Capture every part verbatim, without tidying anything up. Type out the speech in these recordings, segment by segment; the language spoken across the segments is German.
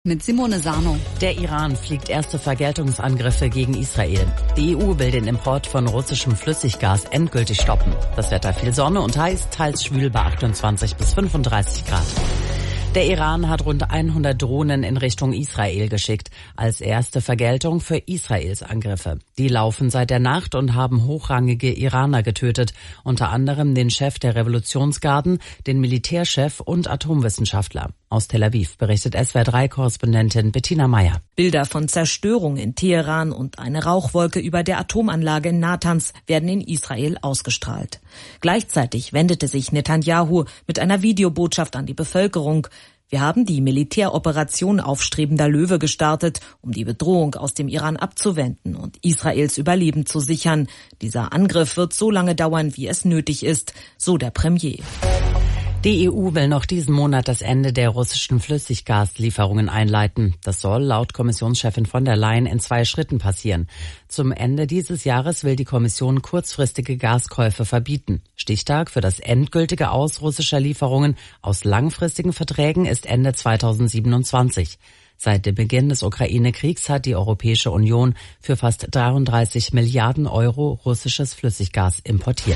Mit Simone Sarno. Der Iran fliegt erste Vergeltungsangriffe gegen Israel. Die E U will den Import von russischem Flüssiggas endgültig stoppen. Das Wetter viel Sonne und heiß, teils schwül bei achtundzwanzig bis fünfunddreißig Grad. Der Iran hat rund hundert Drohnen in Richtung Israel geschickt, als erste Vergeltung für Israels Angriffe. Die laufen seit der Nacht und haben hochrangige Iraner getötet, unter anderem den Chef der Revolutionsgarden, den Militärchef und Atomwissenschaftler. Aus Tel Aviv berichtet S W R drei Korrespondentin Bettina Meyer. Bilder von Zerstörung in Teheran und eine Rauchwolke über der Atomanlage in Natanz werden in Israel ausgestrahlt. Gleichzeitig wendete sich Netanyahu mit einer Videobotschaft an die Bevölkerung. Wir haben die Militäroperation Aufstrebender Löwe gestartet, um die Bedrohung aus dem Iran abzuwenden und Israels Überleben zu sichern. Dieser Angriff wird so lange dauern, wie es nötig ist, so der Premier. Die E U will noch diesen Monat das Ende der russischen Flüssiggaslieferungen einleiten. Das soll laut Kommissionschefin von der Leyen in zwei Schritten passieren. Zum Ende dieses Jahres will die Kommission kurzfristige Gaskäufe verbieten. Stichtag für das endgültige Aus russischer Lieferungen aus langfristigen Verträgen ist Ende zweitausendsiebenundzwanzig. Seit dem Beginn des Ukraine-Kriegs hat die Europäische Union für fast dreiunddreißig Milliarden Euro russisches Flüssiggas importiert.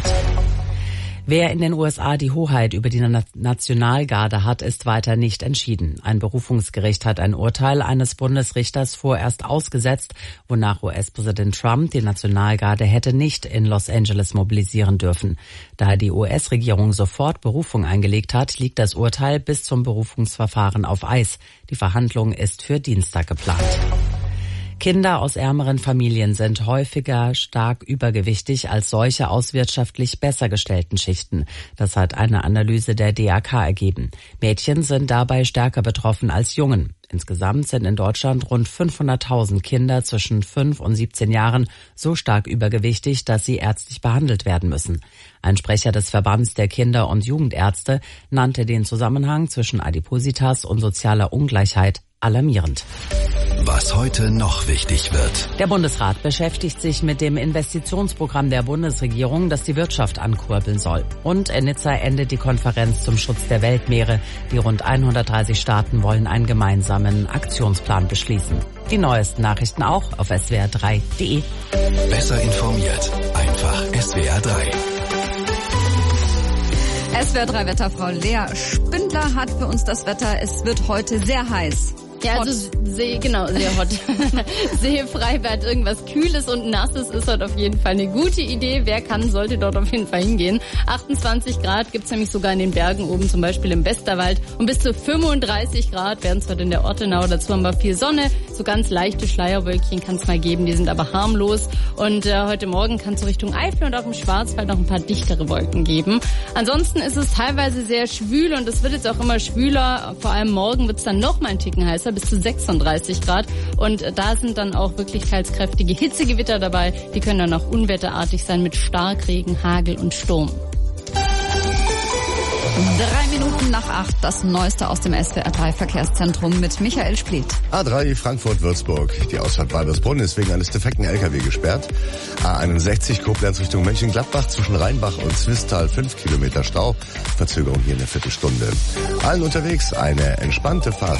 Wer in den U S A die Hoheit über die Nationalgarde hat, ist weiter nicht entschieden. Ein Berufungsgericht hat ein Urteil eines Bundesrichters vorerst ausgesetzt, wonach U S-Präsident Trump die Nationalgarde hätte nicht in Los Angeles mobilisieren dürfen. Da die U S-Regierung sofort Berufung eingelegt hat, liegt das Urteil bis zum Berufungsverfahren auf Eis. Die Verhandlung ist für Dienstag geplant. Kinder aus ärmeren Familien sind häufiger stark übergewichtig als solche aus wirtschaftlich besser gestellten Schichten. Das hat eine Analyse der D A K ergeben. Mädchen sind dabei stärker betroffen als Jungen. Insgesamt sind in Deutschland rund fünfhunderttausend Kinder zwischen fünf und siebzehn Jahren so stark übergewichtig, dass sie ärztlich behandelt werden müssen. Ein Sprecher des Verbands der Kinder- und Jugendärzte nannte den Zusammenhang zwischen Adipositas und sozialer Ungleichheit alarmierend. Was heute noch wichtig wird. Der Bundesrat beschäftigt sich mit dem Investitionsprogramm der Bundesregierung, das die Wirtschaft ankurbeln soll. Und in Nizza endet die Konferenz zum Schutz der Weltmeere. Die rund hundertdreißig Staaten wollen einen gemeinsamen Aktionsplan beschließen. Die neuesten Nachrichten auch auf S W R drei punkt de. Besser informiert. Einfach S W R drei. S W R drei Wetterfrau Lea Spindler hat für uns das Wetter. Es wird heute sehr heiß. Ja, also See, genau, sehr hot. Seefreibad, irgendwas Kühles und Nasses ist dort auf jeden Fall eine gute Idee. Wer kann, sollte dort auf jeden Fall hingehen. achtundzwanzig Grad gibt's nämlich sogar in den Bergen oben, zum Beispiel im Westerwald. Und bis zu fünfunddreißig Grad werden es dort in der Ortenau. Dazu haben wir viel Sonne. So ganz leichte Schleierwölkchen kann es mal geben, die sind aber harmlos. Und äh, heute Morgen kann es so Richtung Eifel und auch im Schwarzwald noch ein paar dichtere Wolken geben. Ansonsten ist es teilweise sehr schwül und es wird jetzt auch immer schwüler. Vor allem morgen wird es dann noch mal ein Ticken heißer, bis zu sechsunddreißig Grad. Und da sind dann auch wirklichkeitskräftige Hitzegewitter dabei. Die können dann auch unwetterartig sein mit Starkregen, Hagel und Sturm. Drei Minuten nach acht, das Neueste aus dem S W R drei Verkehrszentrum mit Michael Spliet. A drei Frankfurt-Würzburg. Die Ausfahrt Walbersbrunn ist wegen eines defekten L K W gesperrt. A einundsechzig Koblenz Richtung Mönchengladbach zwischen Rheinbach und Zwistal fünf Kilometer Stau. Verzögerung hier eine Viertelstunde. Allen unterwegs eine entspannte Fahrt.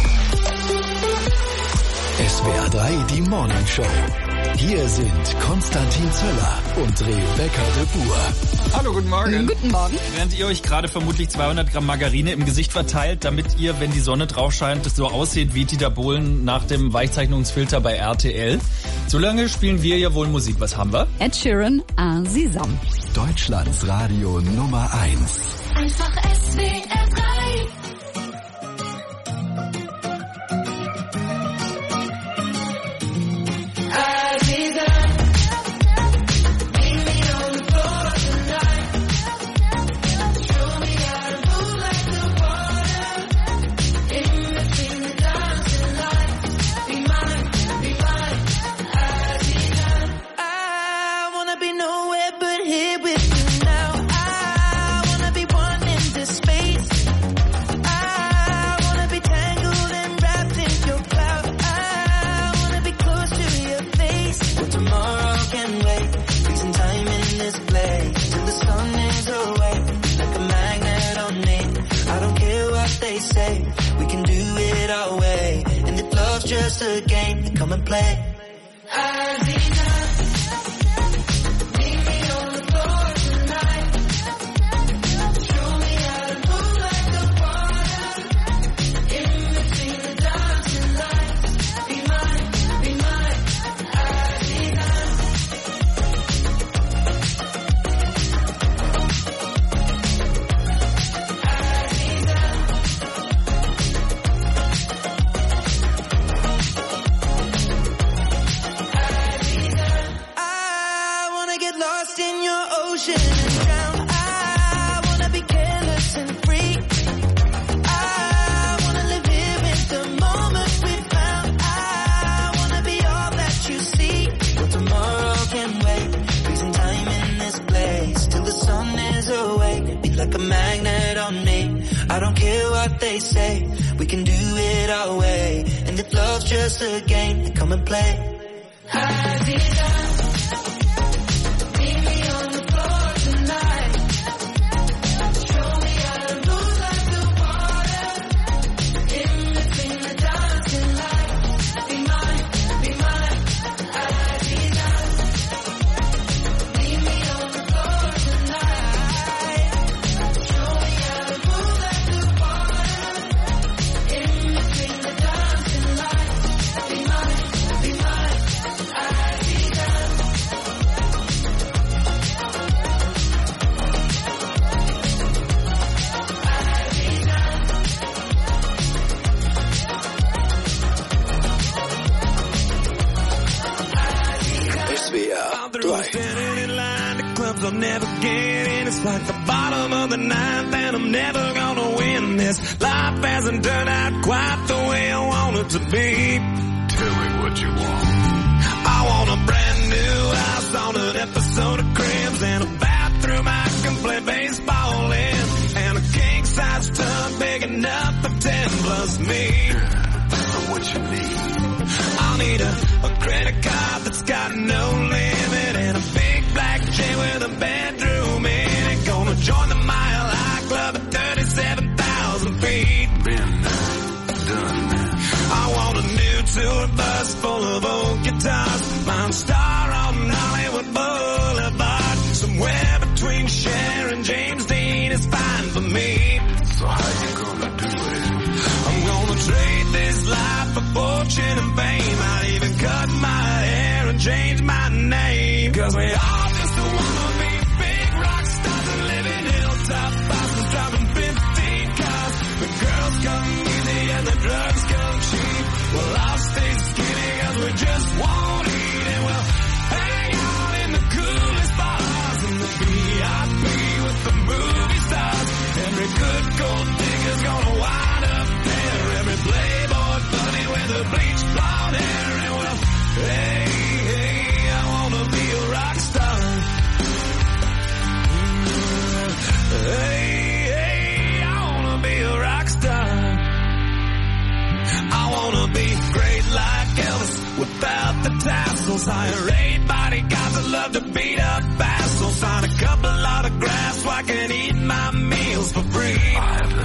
S W R drei, die Morning Show. Hier sind Konstantin Zöller und Rebecca de Boer. Hallo, guten Morgen. Guten Morgen. Während ihr euch gerade vermutlich zweihundert Gramm Margarine im Gesicht verteilt, damit ihr, wenn die Sonne drauf scheint, es so aussieht wie Dieter Bohlen nach dem Weichzeichnungsfilter bei R T L. Solange spielen wir ja wohl Musik. Was haben wir? Ed Sheeran, Un Sesam. Deutschlands Radio Nummer eins. Einfach S W R drei. Nowhere but here with you now. I wanna be one in this space. just a game, come and play. They say we can do it our way, and if love's just a game, come and play. I'll never get in. It's like the bottom of the ninth and I'm never gonna win this. Life hasn't turned out quite the way I want it to be. Tell me what you want. I want a brand new house on an episode of Cribs and a bathroom I can play baseball in, and a king-size tub big enough for ten plus me. Girl, what you need? I'll need a, a credit card that's got no limit and a big black jet with a bedroom in it. Gonna join the Mile High Club at thirty-seven thousand feet. Been there, done that. I want a new tour bus full of old guitars. Mine star on Hollywood Boulevard. Somewhere between Cher and James Dean is fine for me. So how you gonna do it? I'm gonna trade this life for fortune and fame. I'd even cut my hair and change my name. Cause we all just wanna be big rock stars and live in hilltop bosses, driving fifteen cars. The girls come easy and the drugs come cheap. Well, I'll stay skinny cause we just won't eat, and we'll hang out in the coolest bars in the V I P with the movie stars. Every good gold digger's gonna wind up there. Every playboy bunny with a bleached blonde hair. And well, hey, hey, I wanna be a rock star. Hey, hey, I wanna be a rock star. I wanna be great like Elvis without the tassels. Hire eight bodyguards that love to beat up assholes. Sign a couple autographs so I can eat my meals for free.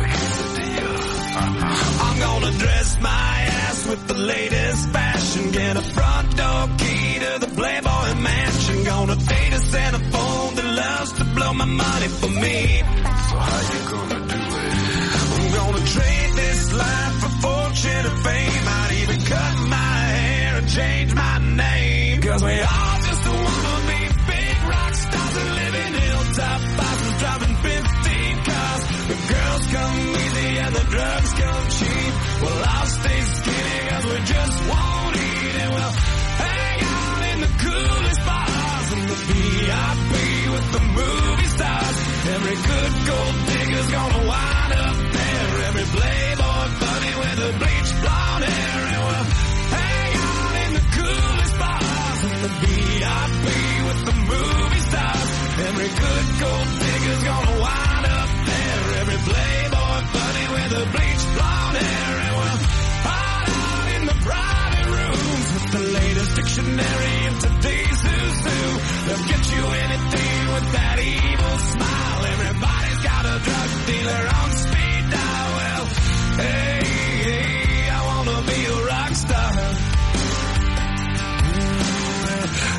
I'm gonna dress my ass with the latest fashion. Get a front door key to the Playboy Mansion. Gonna date a centerfold that loves to blow my money for me. So how you gonna do it? I'm gonna trade this life for fortune and fame. I'd even cut my hair and change my name. Cause we all just wanna be big rock stars and live in hilltop bosses, driving fifteen cars. The girls come easy and the drugs come cheap. Well, I'll stay skinny cause we just won't eat, and we'll hang out in the coolest bars in the V I P with the movie stars. Every good gold digger's gonna wind up there. Every playboy bunny with a bleached blonde hair. And we'll hang out in the coolest bars in the V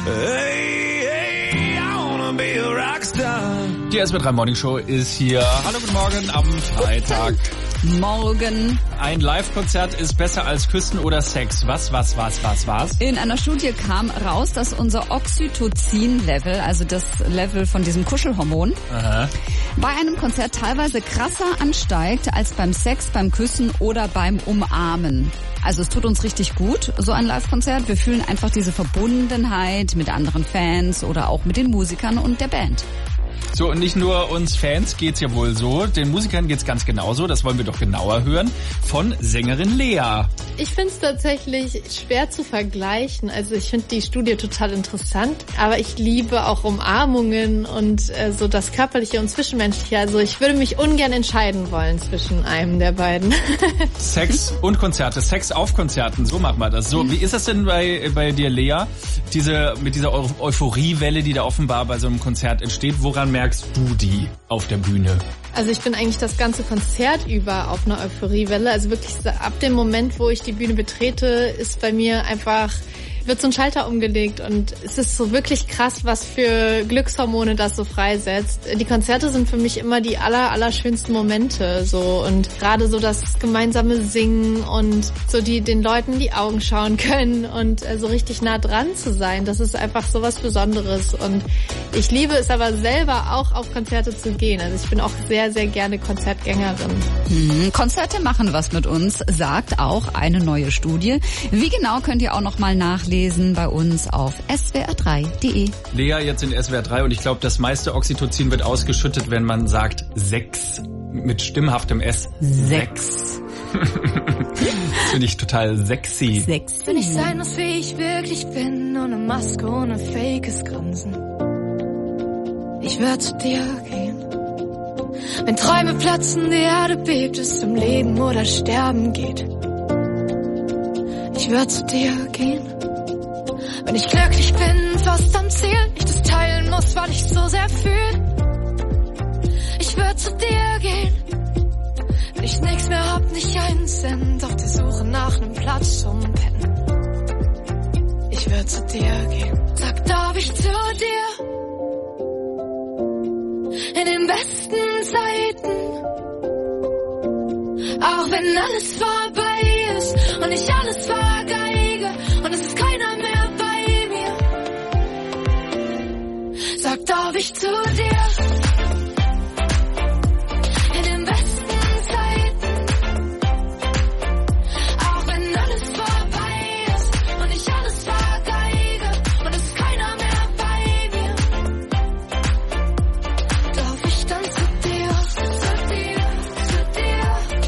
Hey, hey, I wanna be a Rockstar. Die S W R drei Morning Show ist hier. Hallo, guten Morgen am Freitag. Morgen. Ein Live-Konzert ist besser als Küssen oder Sex. Was, was, was, was, was? In einer Studie kam raus, dass unser Oxytocin-Level, also das Level von diesem Kuschelhormon, Aha. bei einem Konzert teilweise krasser ansteigt als beim Sex, beim Küssen oder beim Umarmen. Also es tut uns richtig gut, so ein Live-Konzert. Wir fühlen einfach diese Verbundenheit mit anderen Fans oder auch mit den Musikern und der Band. So, und nicht nur uns Fans geht's ja wohl so, den Musikern geht's ganz genauso, das wollen wir doch genauer hören, von Sängerin Lea. Ich finde es tatsächlich schwer zu vergleichen, also ich finde die Studie total interessant, aber ich liebe auch Umarmungen und äh, so das Körperliche und Zwischenmenschliche, also ich würde mich ungern entscheiden wollen zwischen einem der beiden. Sex und Konzerte, Sex auf Konzerten, so macht man das. So, wie ist das denn bei, bei dir, Lea, diese, mit dieser Eu- Euphoriewelle, die da offenbar bei so einem Konzert entsteht, woran merkst du die auf der Bühne? Also ich bin eigentlich das ganze Konzert über auf einer Euphoriewelle. Also wirklich ab dem Moment, wo ich die Bühne betrete, ist bei mir einfach, wird so ein Schalter umgelegt und es ist so wirklich krass, was für Glückshormone das so freisetzt. Die Konzerte sind für mich immer die aller, aller schönsten Momente, so, und gerade so das gemeinsame Singen und so die, den Leuten in die Augen schauen können und äh, so richtig nah dran zu sein, das ist einfach so was Besonderes und ich liebe es aber selber auch auf Konzerte zu gehen. Also ich bin auch sehr, sehr gerne Konzertgängerin. Hm, Konzerte machen was mit uns, sagt auch eine neue Studie. Wie genau könnt ihr auch noch mal nachlesen bei uns auf S W R drei Punkt de. Lea jetzt in S W R drei und ich glaube, das meiste Oxytocin wird ausgeschüttet, wenn man sagt Sex mit stimmhaftem S. Sex. Das finde ich total sexy. Sex. Will ich sein, was wie ich wirklich bin, ohne Maske, ohne fakes Grinsen. Ich werde zu dir gehen. Wenn Träume platzen, die Erde bebt, es um Leben oder Sterben geht. Ich werde zu dir gehen. Wenn ich glücklich bin, fast am Ziel, ich das teilen muss, weil ich so sehr fühle. Ich würde zu dir gehen. Wenn ich nix mehr hab, nicht einen Cent, auf der Suche nach nem Platz zum Pennen. Ich würde zu dir gehen. Sag, darf ich zu dir? In den besten Zeiten, auch wenn alles vorbei ist und ich alles vergeige und es ist keiner mehr bei mir. Sag, darf ich zu dir? In den besten Zeiten, auch wenn alles vorbei ist und ich alles vergeige und es ist keiner mehr bei mir. Darf ich dann zu dir, zu dir, zu dir?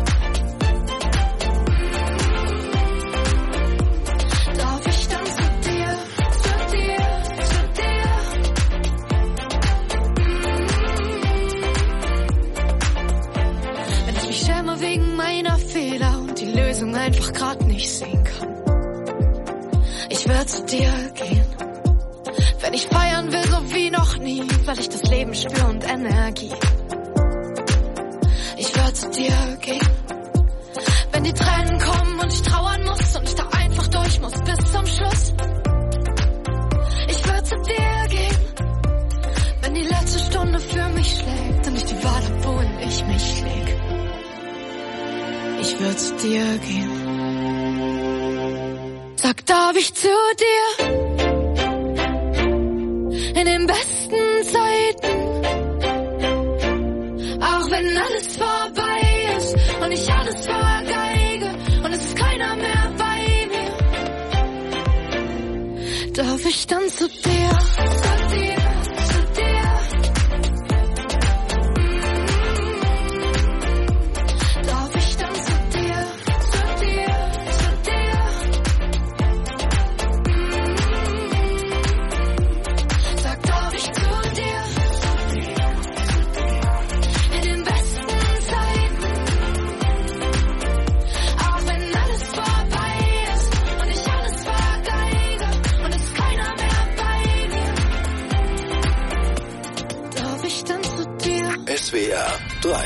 Darf ich dann zu dir, zu dir, zu dir? Wenn ich mich schäme wegen meiner Fehler und die Lösung einfach grad nicht sehen kann. Ich würde zu dir gehen. Wenn ich feiern will, so wie noch nie, weil ich das Leben spüre und Energie. Ich würde zu dir gehen. Wenn die Tränen kommen und ich trauern muss und ich da einfach durch muss bis zum Schluss. Ich würde zu dir gehen. Wenn die letzte Stunde für mich schlägt und ich die Wahl hab, wohin ich mich leg. Ich würde zu dir gehen. Sag, darf ich zu dir? In den besten Zeiten, auch wenn alles vorbei ist und ich alles vergeige und es ist keiner mehr bei mir. Darf ich dann zu dir, zu dir, zu dir? Darf ich dann zu dir, zu dir, zu dir? Sag, darf ich zu dir? In den besten Zeiten, auch wenn alles vorbei ist und ich alles vergeige und es ist keiner mehr bei mir. Darf ich dann zu dir? S W R drei.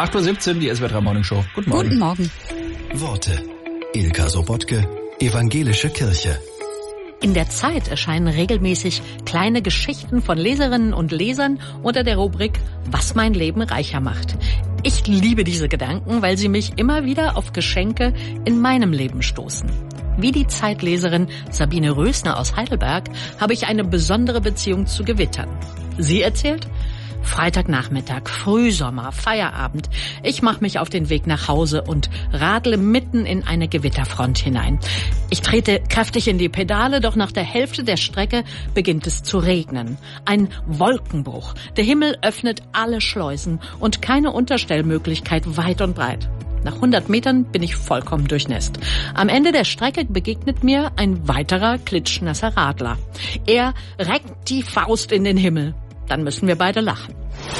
acht Uhr siebzehn, die S W R drei Morning Show. Guten Morgen. Guten Morgen. Worte. Ilka Sobotke, Evangelische Kirche. In der Zeit erscheinen regelmäßig kleine Geschichten von Leserinnen und Lesern unter der Rubrik Was mein Leben reicher macht. Ich liebe diese Gedanken, weil sie mich immer wieder auf Geschenke in meinem Leben stoßen. Wie die Zeitleserin Sabine Rösner aus Heidelberg habe ich eine besondere Beziehung zu Gewittern. Sie erzählt: Freitagnachmittag, Frühsommer, Feierabend. Ich mache mich auf den Weg nach Hause und radle mitten in eine Gewitterfront hinein. Ich trete kräftig in die Pedale, doch nach der Hälfte der Strecke beginnt es zu regnen. Ein Wolkenbruch. Der Himmel öffnet alle Schleusen und keine Unterstellmöglichkeit weit und breit. Nach hundert Metern bin ich vollkommen durchnässt. Am Ende der Strecke begegnet mir ein weiterer klitschnasser Radler. Er reckt die Faust in den Himmel. Dann müssen wir beide lachen.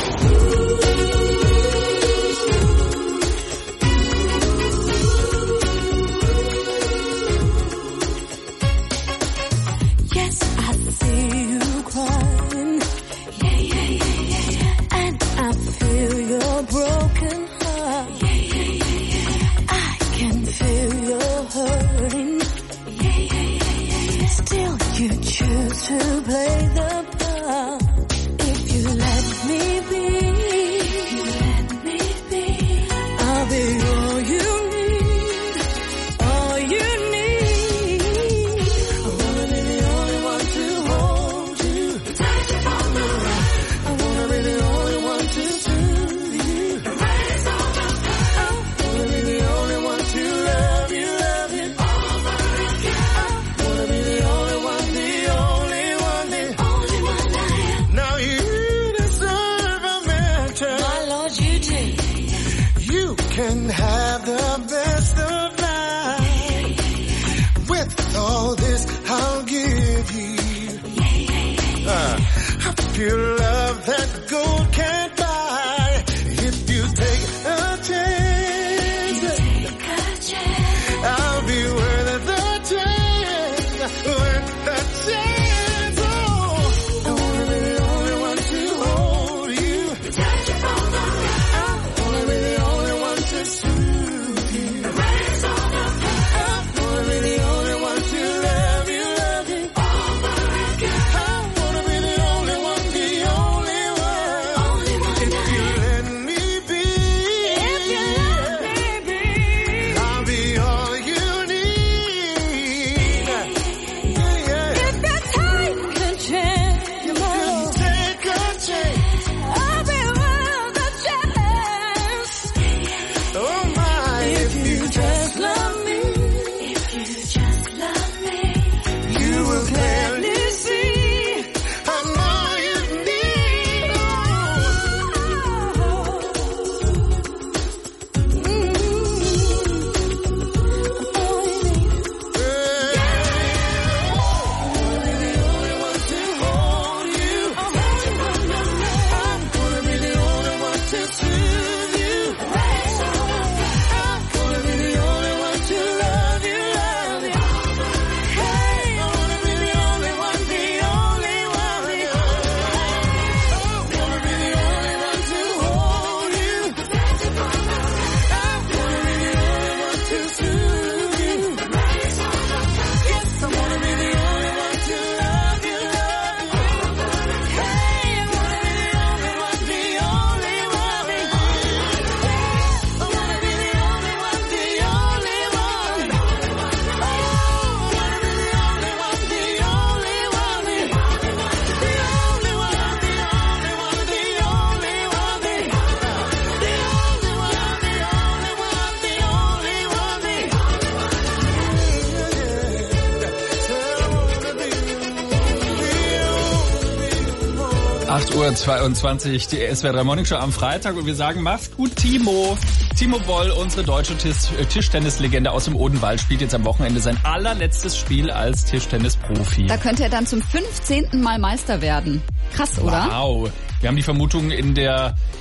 Yes, I see you crying. Yeah, yeah, yeah, yeah, yeah. And I feel your broken heart. Yeah, yeah, yeah, yeah, yeah. I can feel your hurting. Yeah, yeah, yeah, yeah, yeah. Still you choose to play the part. You let me be, you let me be. I'll be all you need, all you need. I wanna be the only one to hold you, touch you from the right. I wanna be the only one to soothe you, raise all the pain. I wanna be the only one to love you, love you over again. I wanna be the only one, the only one, the only one I am. Now you can have the best of life. With all this I'll give you uh, a pure love that gold can't buy. If you take a chance, take a chance. I'll be worth the chance, worth the chance. Oh, I wanna be the only one to hold you, touch you from the right. I wanna be the only one to soothe you, raise all the pain. I wanna be the only one to love you, love you over again. I wanna be the only one, the only one, only one. If you let me be, if you let me be, I'll be all you need. Yeah, yeah. If you take a chance, you must take a chance. I'll be worth the chance. Oh my, if you just love me, if you just love me, you will clearly see I know you need. acht Uhr zweiundzwanzig, die S W R drei Morning Show am Freitag und wir sagen, mach's gut, Timo. Timo Boll, unsere deutsche Tischtennislegende aus dem Odenwald, spielt jetzt am Wochenende sein allerletztes Spiel als Tischtennisprofi. Da könnte er dann zum fünfzehnten Mal Meister werden. Krass, oder? Wow. Wir haben die Vermutung in der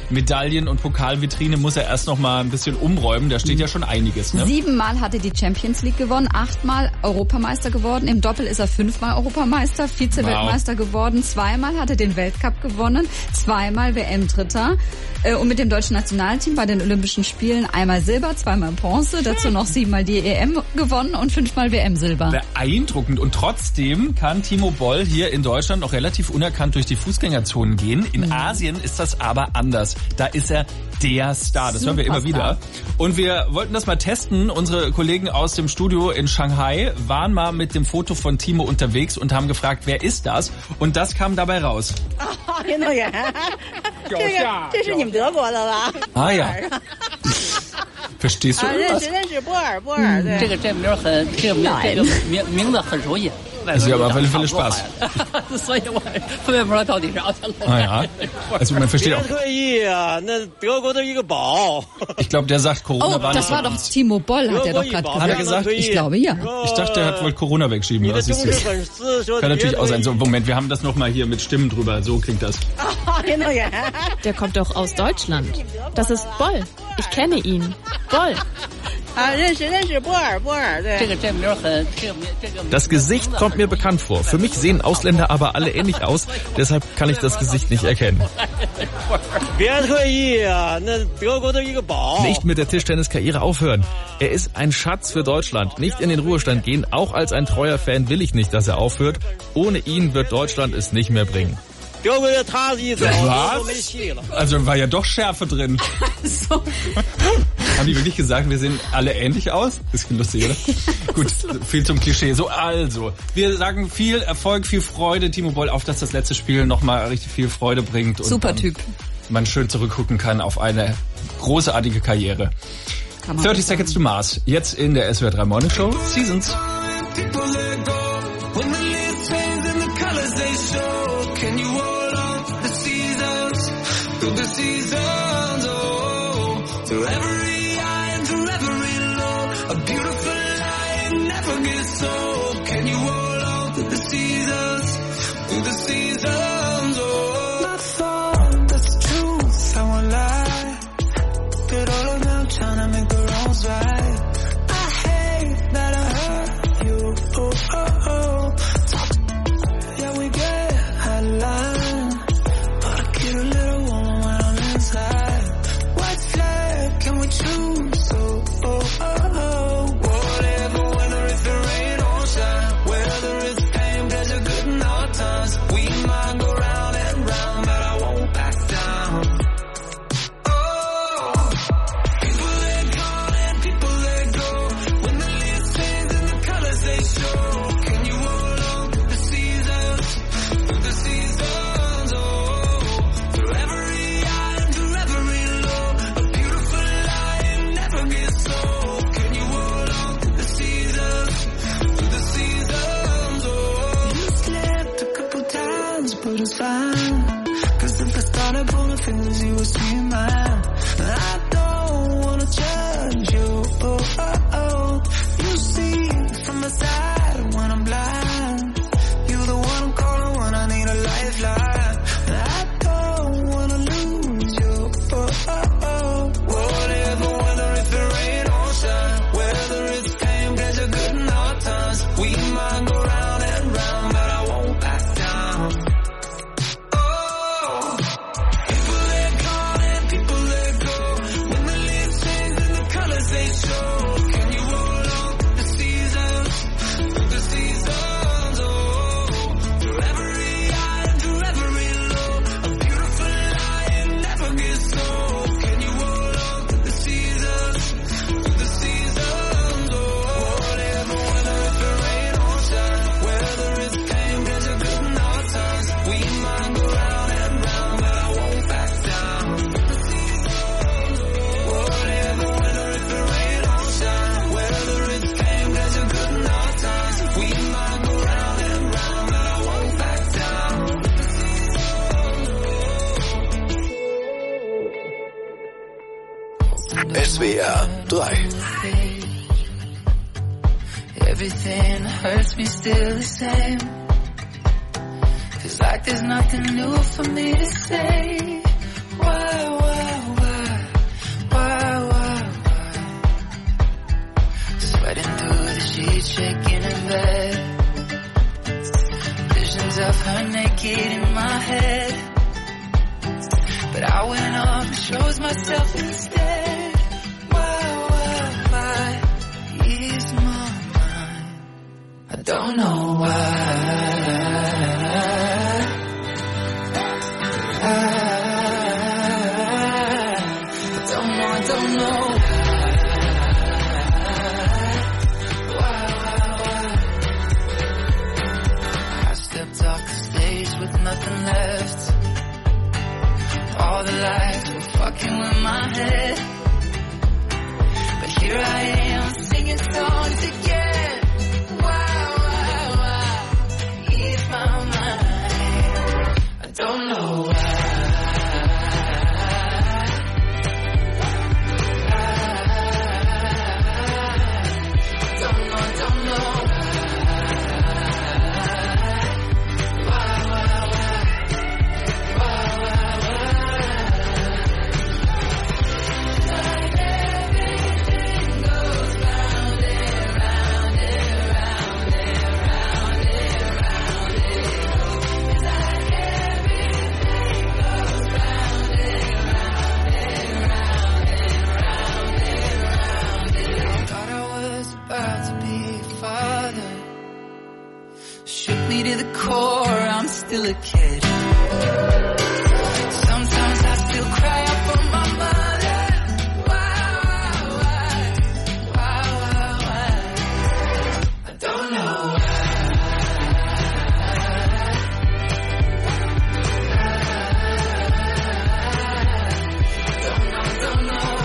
Medaillen- und Pokalvitrine muss er erst noch mal ein bisschen umräumen. Da steht ja schon einiges. Ne? Siebenmal hat er die Champions League gewonnen, achtmal Europameister geworden. Im Doppel ist er fünfmal Europameister, Vize-Weltmeister wow. geworden. Zweimal hat er den Weltcup gewonnen, zweimal W M-Dritter. Und mit dem deutschen Nationalteam bei den Olympischen Spielen einmal Silber, zweimal Bronze, dazu noch siebenmal die E M gewonnen und fünfmal W M-Silber. Beeindruckend. Und trotzdem kann Timo Boll hier in Deutschland noch relativ unerkannt durch die Fußgängerzonen gehen. In mhm. Asien ist das aber anders. Da ist er der Star. Das Super hören wir immer wieder. Und wir wollten das mal testen. Unsere Kollegen aus dem Studio in Shanghai waren mal mit dem Foto von Timo unterwegs und haben gefragt, wer ist das? Und das kam dabei raus. Ah ja. Verstehst du irgendwas? Also ja, aber auf alle Fälle Spaß. Ah ja. Also man versteht auch. Ich glaube, der sagt, Corona oh, war das nicht war doch Timo Boll, hat er doch gerade gesagt. Hat er gesagt? Ich glaube, ja. Ich dachte, er hat wohl Corona wegschieben. Das ist es. Kann natürlich auch sein. So, Moment, wir haben das nochmal hier mit Stimmen drüber. So klingt das. Der kommt doch aus Deutschland. Das ist Boll. Ich kenne ihn. Boll. Das Gesicht kommt mir bekannt vor. Für mich sehen Ausländer aber alle ähnlich aus, deshalb kann ich das Gesicht nicht erkennen. Nicht mit der Tischtenniskarriere aufhören. Er ist ein Schatz für Deutschland. Nicht in den Ruhestand gehen. Auch als ein treuer Fan will ich nicht, dass er aufhört. Ohne ihn wird Deutschland es nicht mehr bringen. Was? Also war ja doch Schärfe drin. So. Haben die wirklich gesagt, wir sehen alle ähnlich aus? Ist lustig, oder? Gut, viel zum Klischee. So, also, wir sagen viel Erfolg, viel Freude, Timo Boll, auf dass das letzte Spiel nochmal richtig viel Freude bringt. Und super Typ. Man schön zurückgucken kann auf eine großartige Karriere. thirty Seconds to Mars, jetzt in der S W R drei Morning Show, Seasons. Through every high and through every low, a beautiful life never gets old. Can you hold on through the seasons, through the seasons? Oh, I thought that's the truth, I won't lie. But all of them trying to make the wrongs right. I hate that I hurt you. Oh, oh, oh. Yeah, we get out of line, but I get a little warm when I'm inside. White flag, can we choose? Oh, oh, oh, oh. Whatever, whether it's the rain or shine, whether it's pain, pleasure, good and hard times, we might go round and round, but I won't back down. Oh, people let go and people let go. When the leaves change and the colors they show, can you hold on to the seasons, through the seasons? Oh, through every high and through every low, a beautiful life never gets old. Can you hold on to the seasons, through the seasons? Oh, you slept a couple times, but it's fine. Cause if I started pulling fingers, you would see mine. I don't wanna judge you. Oh, oh, oh. You see from the side when I'm blind. You're the one I'm calling when I need a lifeline. I don't wanna lose you. Oh, oh, oh. Whatever, whether it's the rain or shine, whether it's pain, pleasure, good and hard times, we might go round and round, but I won't back down. Oh, people let go and people let go. When the leaves change and the colors they show, can you hold on to the seasons, through the seasons? Oh, through every high and through every low, a beautiful life never gets old. Can you hold on to the seasons, through the seasons? Oh, whatever, whether it's the rain or shine, whether it's pain, pleasure, good and hard times, we might go round and round, but I won't back down. Whatever, whether it's the rain or shine, whether it's pain, pleasure, good and hard times, we might go round and round, but I won't back down. S W R drei. Everything hurts me still the same. Feels like there's nothing new for me to say. Why, why? chose myself instead. Why, why, why? Ease my mind. I don't know why. I, I don't know, I don't know. Nothing left. All the lights were fucking with my head. But here I am singing songs again. Why, why, why? Ease my mind. I don't know why. I don't know, I don't know. To the core, I'm still a kid. Sometimes I still cry out for my mother. Why, why, why, why, why, why? I don't know why. I don't know, I don't know.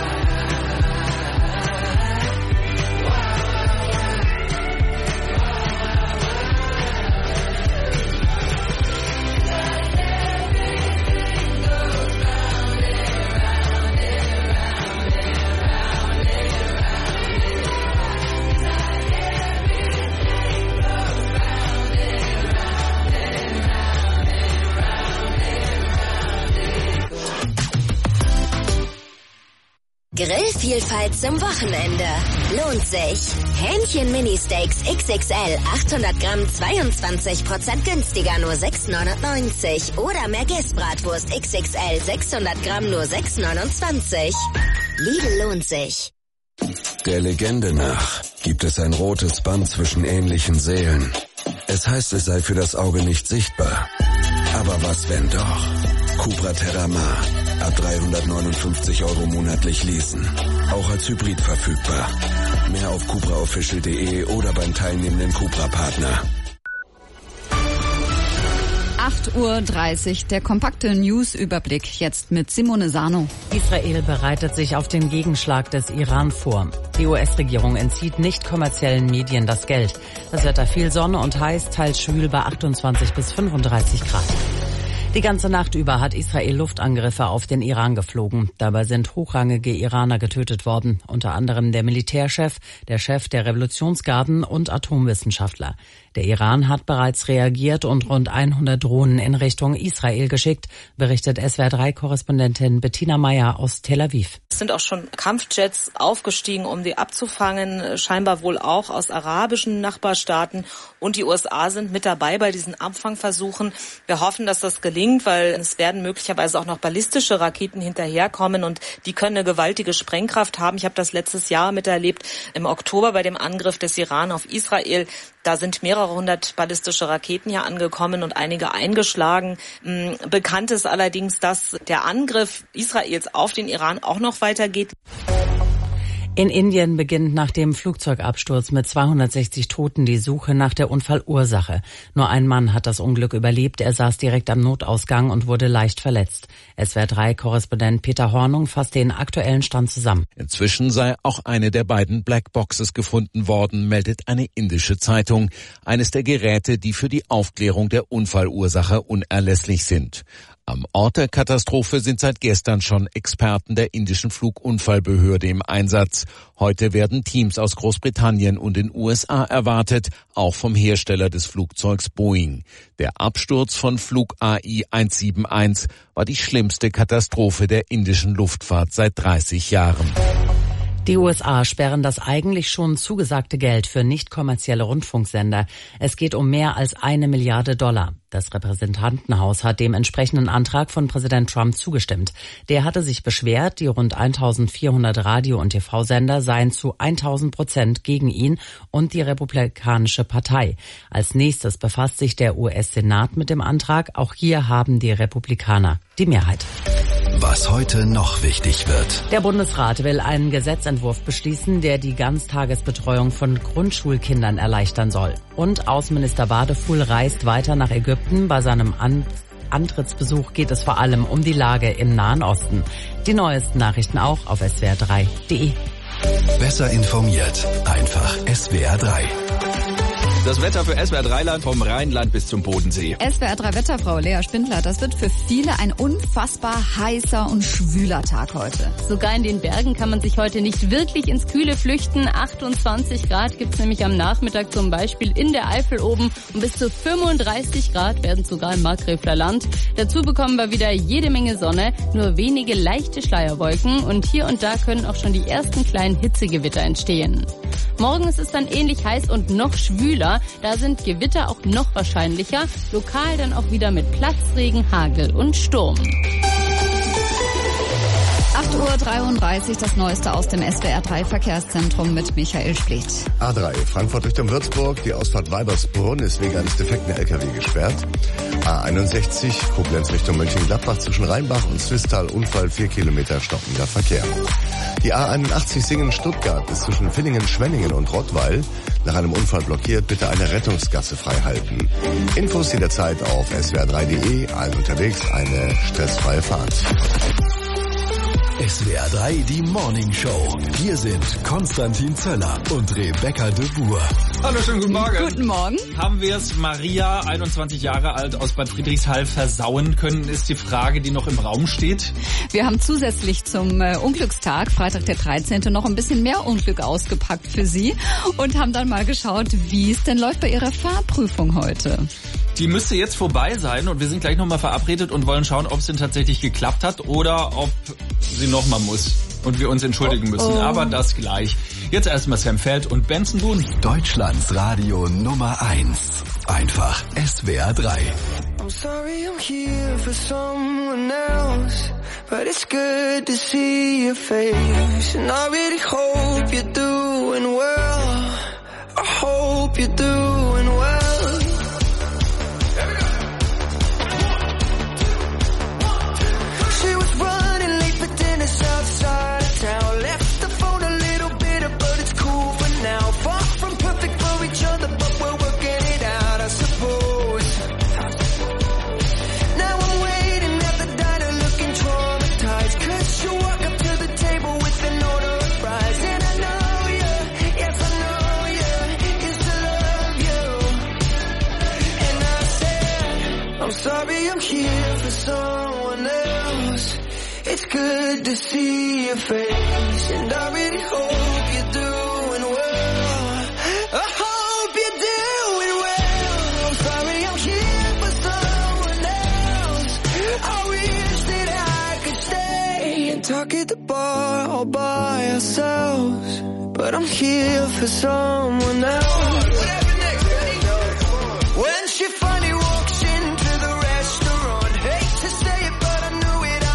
Grillvielfalt zum Wochenende. Lohnt sich. Hähnchen-Mini-Steaks X X L achthundert Gramm zweiundzwanzig Prozent günstiger, nur sechs neunundneunzig. Oder Merguez-Bratwurst X X L sechshundert Gramm nur sechs neunundzwanzig. Lidl lohnt sich. Der Legende nach gibt es ein rotes Band zwischen ähnlichen Seelen. Es heißt, es sei für das Auge nicht sichtbar. Aber was, wenn doch? Cupra Terramar. Ab dreihundertneunundfünfzig Euro monatlich leasen. Auch als Hybrid verfügbar. Mehr auf cupra official punkt de oder beim teilnehmenden Cupra-Partner. acht Uhr dreißig, der kompakte News-Überblick jetzt mit Simone Sano. Israel bereitet sich auf den Gegenschlag des Iran vor. Die U S-Regierung entzieht nicht kommerziellen Medien das Geld. Das Wetter viel Sonne und heiß, teils schwül bei achtundzwanzig bis fünfunddreißig Grad. Die ganze Nacht über hat Israel Luftangriffe auf den Iran geflogen. Dabei sind hochrangige Iraner getötet worden, unter anderem der Militärchef, der Chef der Revolutionsgarden und Atomwissenschaftler. Der Iran hat bereits reagiert und rund hundert Drohnen in Richtung Israel geschickt, berichtet S W R drei Korrespondentin Bettina Meyer aus Tel Aviv. Es sind auch schon Kampfjets aufgestiegen, um die abzufangen, scheinbar wohl auch aus arabischen Nachbarstaaten. Und die U S A sind mit dabei bei diesen Abfangversuchen. Wir hoffen, dass das gelingt, weil es werden möglicherweise auch noch ballistische Raketen hinterherkommen und die können eine gewaltige Sprengkraft haben. Ich habe das letztes Jahr miterlebt, im Oktober bei dem Angriff des Iran auf Israel. Da sind mehrere hundert ballistische Raketen hier angekommen und einige eingeschlagen. Bekannt ist allerdings, dass der Angriff Israels auf den Iran auch noch weitergeht. In Indien beginnt nach dem Flugzeugabsturz mit zweihundertsechzig Toten die Suche nach der Unfallursache. Nur ein Mann hat das Unglück überlebt. Er saß direkt am Notausgang und wurde leicht verletzt. S W R drei Korrespondent Peter Hornung fasst den aktuellen Stand zusammen. Inzwischen sei auch eine der beiden Blackboxes gefunden worden, meldet eine indische Zeitung. Eines der Geräte, die für die Aufklärung der Unfallursache unerlässlich sind. Am Ort der Katastrophe sind seit gestern schon Experten der indischen Flugunfallbehörde im Einsatz. Heute werden Teams aus Großbritannien und den U S A erwartet, auch vom Hersteller des Flugzeugs Boeing. Der Absturz von Flug A I hunderteinundsiebzig war die schlimmste Katastrophe der indischen Luftfahrt seit dreißig Jahren. Die U S A sperren das eigentlich schon zugesagte Geld für nicht kommerzielle Rundfunksender. Es geht um mehr als eine Milliarde Dollar. Das Repräsentantenhaus hat dem entsprechenden Antrag von Präsident Trump zugestimmt. Der hatte sich beschwert, die rund eintausendvierhundert Radio- und T V-Sender seien zu tausend Prozent gegen ihn und die Republikanische Partei. Als nächstes befasst sich der U S-Senat mit dem Antrag. Auch hier haben die Republikaner die Mehrheit. Was heute noch wichtig wird. Der Bundesrat will einen Gesetzentwurf beschließen, der die Ganztagesbetreuung von Grundschulkindern erleichtern soll. Und Außenminister Wadefuhl reist weiter nach Ägypten. Bei seinem An- Antrittsbesuch geht es vor allem um die Lage im Nahen Osten. Die neuesten Nachrichten auch auf S W R drei punkt de. Besser informiert. Einfach S W R drei. Das Wetter für S W R drei Land vom Rheinland bis zum Bodensee. S W R drei Wetterfrau Lea Spindler, das wird für viele ein unfassbar heißer und schwüler Tag heute. Sogar in den Bergen kann man sich heute nicht wirklich ins Kühle flüchten. achtundzwanzig Grad gibt's nämlich am Nachmittag zum Beispiel in der Eifel oben und bis zu fünfunddreißig Grad werden sogar im Markgräfler Land. Dazu bekommen wir wieder jede Menge Sonne, nur wenige leichte Schleierwolken und hier und da können auch schon die ersten kleinen Hitzegewitter entstehen. Morgen ist es dann ähnlich heiß und noch schwüler. Da sind Gewitter auch noch wahrscheinlicher, lokal dann auch wieder mit Platzregen, Hagel und Sturm. acht Uhr dreiunddreißig, das Neueste aus dem S W R drei Verkehrszentrum mit Michael Splitt. A drei, Frankfurt Richtung Würzburg. Die Ausfahrt Weibersbrunn ist wegen eines defekten L K W gesperrt. A einundsechzig, Koblenz Richtung Mönchengladbach zwischen Rheinbach und Swisttal. Unfall, vier Kilometer stockender Verkehr. Die A einundachtzig Singen-Stuttgart ist zwischen Villingen, Schwenningen und Rottweil nach einem Unfall blockiert. Bitte eine Rettungsgasse frei halten. Infos jederzeit auf S W R drei punkt de. Allen unterwegs eine stressfreie Fahrt. S W R drei, die Morning Show. Hier sind Konstantin Zöller und Rebecca de Boer. Hallo, schönen guten Morgen. Guten Morgen. Haben wir es Maria, einundzwanzig Jahre alt, aus Bad Friedrichshall versauen können, ist die Frage, die noch im Raum steht. Wir haben zusätzlich zum äh, Unglückstag, Freitag der dreizehnte noch ein bisschen mehr Unglück ausgepackt für Sie und haben dann mal geschaut, wie es denn läuft bei Ihrer Fahrprüfung heute. Die müsste jetzt vorbei sein und wir sind gleich nochmal verabredet und wollen schauen, ob es denn tatsächlich geklappt hat oder ob sie nochmal muss und wir uns entschuldigen müssen. Oh, oh. Aber das gleich. Jetzt erstmal Sam Feld und Benson Boone. Deutschlands Radio Nummer eins. Einfach S W R drei. I'm sorry I'm here for someone else, but it's good to see your face. And I really hope you're doing well. I hope you're doing well. Outside of town, left the phone a little bitter, but it's cool for now. Far from perfect for each other, but we're working it out, I suppose. Now I'm waiting at the diner looking traumatized, 'cause you walk up to the table with an order of fries. And I know you, yes I know you, used to love you. And I said, I'm sorry I'm here for someone else. It's good to see your face, and I really hope you're doing well. I hope you're doing well. I'm sorry I'm here for someone else. I wish that I could stay and talk at the bar all by ourselves, but I'm here for someone else. What happened next? When she finally walks into the restaurant, hate to say it, but I knew it.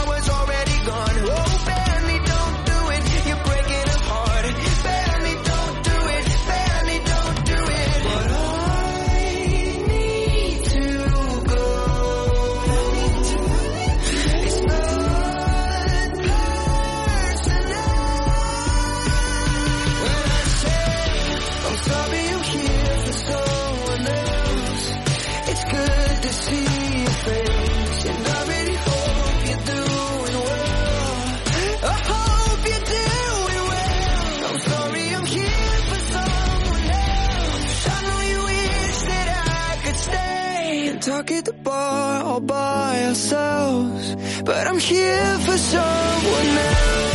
Talk at the bar all by ourselves, but I'm here for someone else.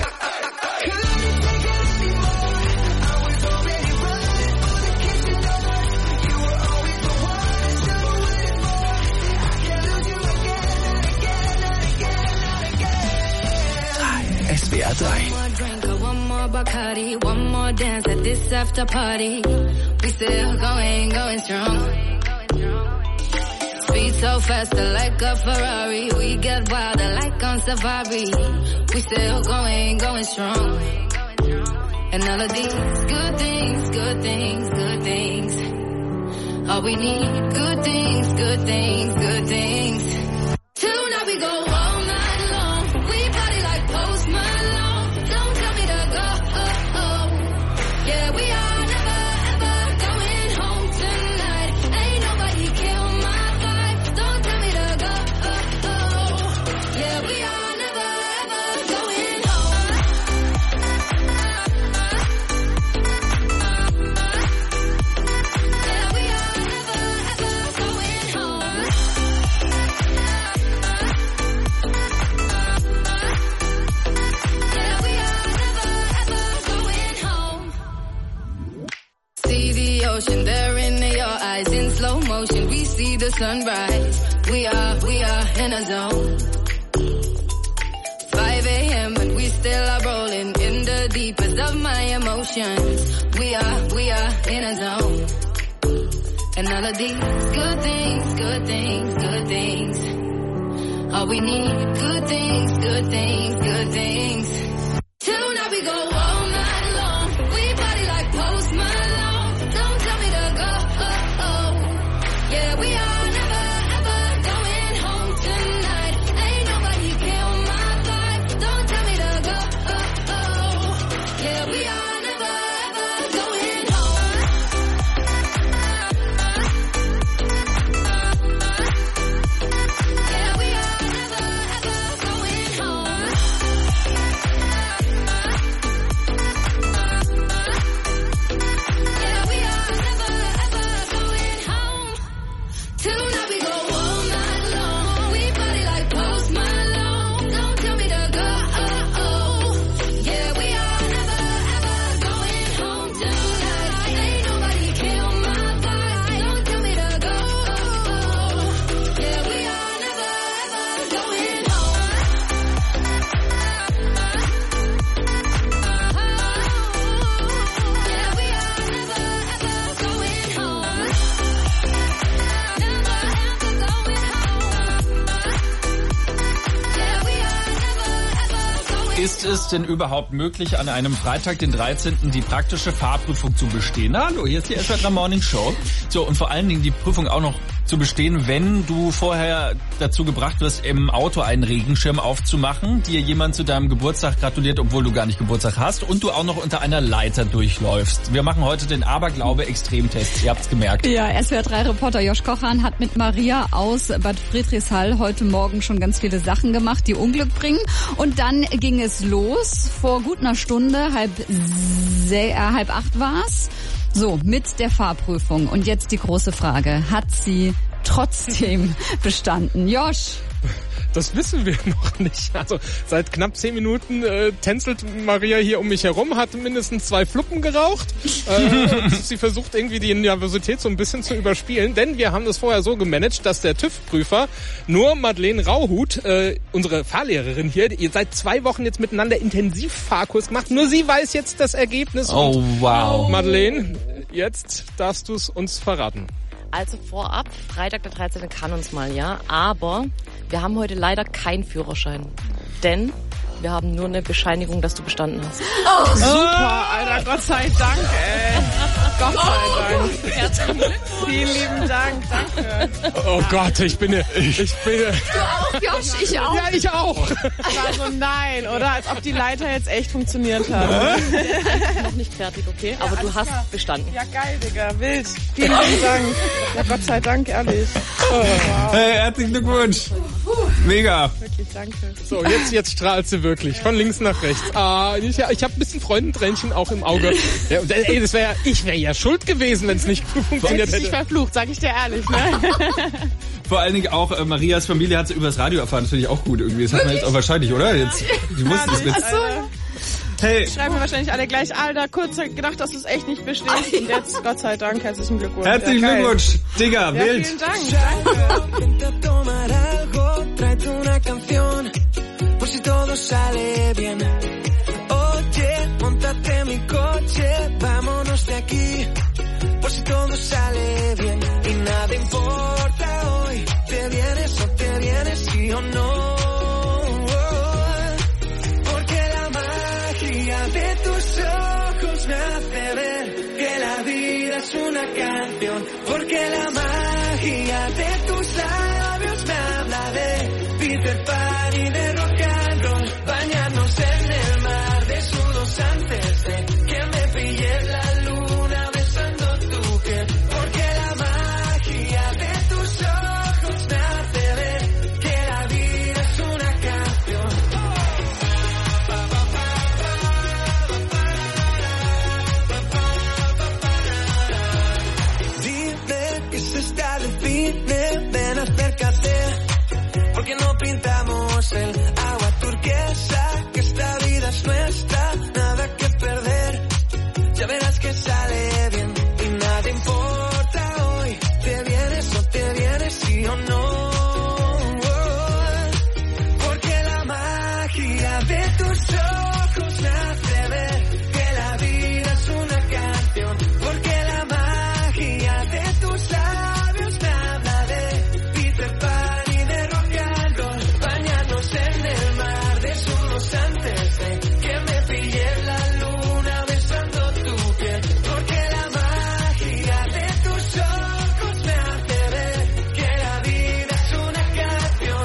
Couldn't take it anymore. I was already running for the kitchen door. party. One more dance at this after party. We still going, going strong. Speed so faster like a Ferrari. We get wilder like on safari. We still going, going strong. And all of these good things, good things, good things. All we need, good things, good things, good things. Tonight we go all night long. We party like Post Malone. Don't tell me to go. Oh, oh. Yeah, we are never ever going home tonight. Ain't nobody kill my vibe. Don't tell me to go. Oh, oh. Yeah, we are never ever going home. Yeah, we are never ever going home. Yeah, we are never ever going home. See the ocean there in your eyes in slow motion. We see the sunrise. We are, we are in a zone. five a.m. and we still are rolling in the deepest of my emotions. We are, we are in a zone. And all of these good things, good things, good things. All we need, good things, good things, good things. Tonight we go all night long. We party like Post Malone. Don't tell me to go. Oh, oh. Yeah, we are never ever going home tonight. Ain't nobody kill my vibe. Don't tell me to go. Oh, oh. Yeah, we are never ever going home. Yeah, we are never ever going home. Yeah, we are never ever going home. Tonight we go all night long. We party like Post Malone. Don't tell me to go. Oh, oh. Yeah, we are never ever going home tonight. Ain't nobody kill my vibe. Don't tell me to go. Oh, oh. Yeah, we are never ever going home. Yeah, we are never ever going home. Never ever going home. Yeah, we are never ever going. Ist es denn überhaupt möglich, an einem Freitag, den dreizehnten die praktische Fahrprüfung zu bestehen? Na, hallo, hier ist die S W R drei Morning Show. So, und vor allen Dingen die Prüfung auch noch zu bestehen, wenn du vorher dazu gebracht wirst, im Auto einen Regenschirm aufzumachen, dir jemand zu deinem Geburtstag gratuliert, obwohl du gar nicht Geburtstag hast, und du auch noch unter einer Leiter durchläufst. Wir machen heute den Aberglaube-Extremtest. Ihr habt's gemerkt. Ja, S W R drei Reporter Josh Kochan hat mit Maria aus Bad Friedrichshall heute Morgen schon ganz viele Sachen gemacht, die Unglück bringen. Und dann ging es los. Vor gut einer Stunde, halb, se- äh, halb acht war's. So, mit der Fahrprüfung. Und jetzt die große Frage. Hat sie trotzdem bestanden? Josh? Das wissen wir noch nicht. Also seit knapp zehn Minuten äh, tänzelt Maria hier um mich herum, hat mindestens zwei Fluppen geraucht. Äh, sie versucht irgendwie die Nervosität so ein bisschen zu überspielen, denn wir haben das vorher so gemanagt, dass der TÜV-Prüfer nur Madeleine Rauhut, äh, unsere Fahrlehrerin hier, ihr seid zwei Wochen jetzt miteinander Intensivfahrkurs gemacht, nur sie weiß jetzt das Ergebnis. Oh, und wow. Madeleine, jetzt darfst du es uns verraten. Also vorab, Freitag der dreizehnte kann uns mal, ja, aber wir haben heute leider keinen Führerschein, denn wir haben nur eine Bescheinigung, dass du bestanden hast. Oh, super, Alter, Gott sei Dank, ey. Gott sei Dank. Herzlichen Glückwunsch. Vielen lieben Dank, danke. Oh Gott, ich bin, ich bin... Du auch, Josh, ich auch. Ja, ich auch. War so nein, oder? Als ob die Leiter jetzt echt funktioniert hat. Noch nicht fertig, okay? Aber Ja, du hast klar. bestanden. Ja, geil, Digga, wild. Vielen lieben Dank. Ja, Gott sei Dank, ehrlich. Oh, wow. Hey, herzlichen Glückwunsch. Mega. Wirklich, danke. So, jetzt, jetzt strahlt sie wirklich. Von links nach rechts. Ah, ich, ich habe ein bisschen Freudentränchen auch im Auge. Ja, und, ey, das wär, ich wäre ja schuld gewesen, wenn es nicht funktioniert Hätte ich hätte. verflucht, sag ich dir ehrlich, ne? Vor allen Dingen auch äh, Marias Familie hat sie übers Radio erfahren. Das finde ich auch gut irgendwie. Das hat man jetzt auch wahrscheinlich, oder? Jetzt, die wussten es jetzt. Hey. Schreiben wir wahrscheinlich alle gleich, Alter, kurz gedacht, dass du es echt nicht bestehst. Und jetzt, Gott sei Dank, herzlichen Glückwunsch. Herzlichen ja, Glückwunsch, Digga, ja, wild. Vielen Dank, danke. Por si todo sale bien. Oye, montate mi corazón. noche, vámonos de aquí, por si todo sale bien y nada importa hoy. Te vienes o te vienes, sí o no. Porque la magia de tus ojos me hace ver que la vida es una canción. Porque la magia de tus labios me habla de Peter Pan y de rock and roll. Bañarnos en el mar de sudos antes de que me pilles la luna besando tu piel. Porque la magia de tus ojos me hace ver que la vida es una canción. Dime que se está de cine, ven acércate, porque no pintamos el agua turquesa, que esta vida es nuestra, nada que perder, ya verás que sale bien y nada importa hoy. Te vienes o te vienes, sí o no. Porque la magia de tus ojos me hace ver que la vida es una canción. Porque la magia de tus labios me habla de Peter Pan y de rock and roll. Bañarnos en el mar de sudos antes de que me pilles la luna besando tu piel. Porque la magia de tus ojos me hace ver que la vida es una canción.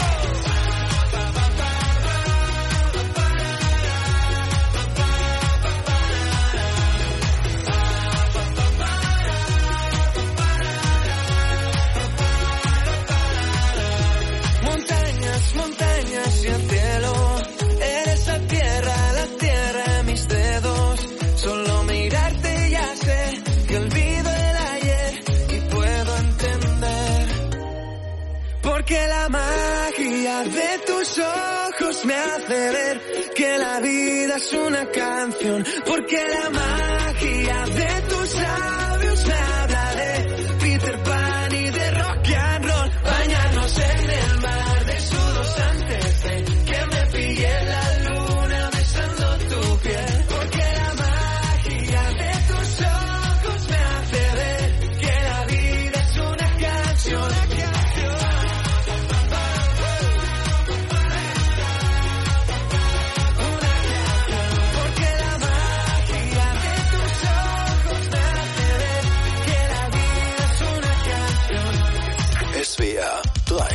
Montañas, montañas y el cielo, eres la tierra, la tierra de mis dedos. Solo mirarte ya sé que olvido el ayer y puedo entender. Porque la magia de tus ojos me hace ver que la vida es una canción. Porque la magia de tus labios me habla de Peter Pan y de rock and roll. Bañarnos en el mar de sudos antes de que me pille la luna besando tu piel. Porque la magia de tus ojos me hace ver que la vida es una canción. Una canción. Porque la magia de tus ojos me hace ver que la vida es una canción. S W R drei.